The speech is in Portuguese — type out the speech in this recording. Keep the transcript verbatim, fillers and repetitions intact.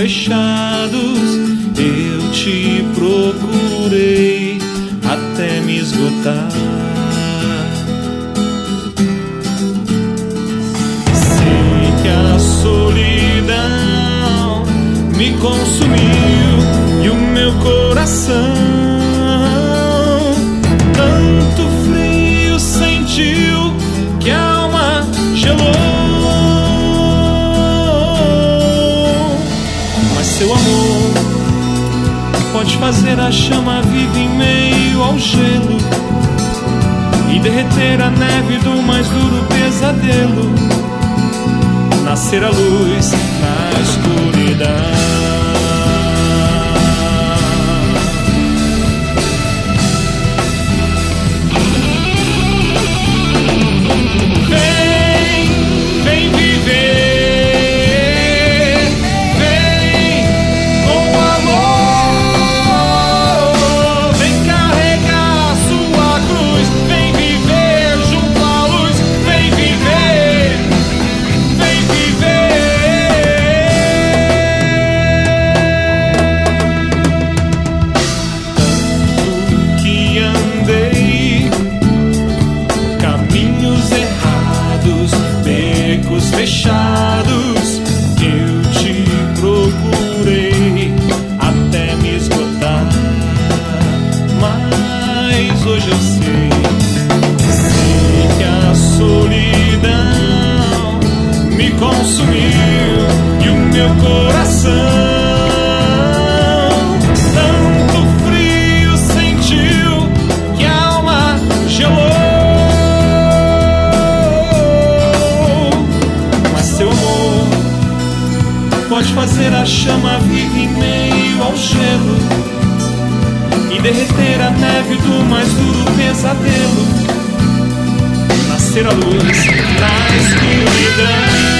fechados, eu te procurei até me esgotar. Sei que a solidão me consumiu e o meu coração tanto frio sentiu que a alma gelou. Mas seu amor pode fazer a chama viva em meio ao gelo e derreter a neve do mais duro pesadelo, nascer a luz na escuridão. Fechados, eu te procurei até me esgotar. Mas hoje eu sei, sei que a solidão me consumiu e o meu coração tanto frio sentiu que a alma gelou. Pode fazer a chama viva em meio ao gelo e derreter a neve do mais duro pesadelo, nascer a luz na escuridão.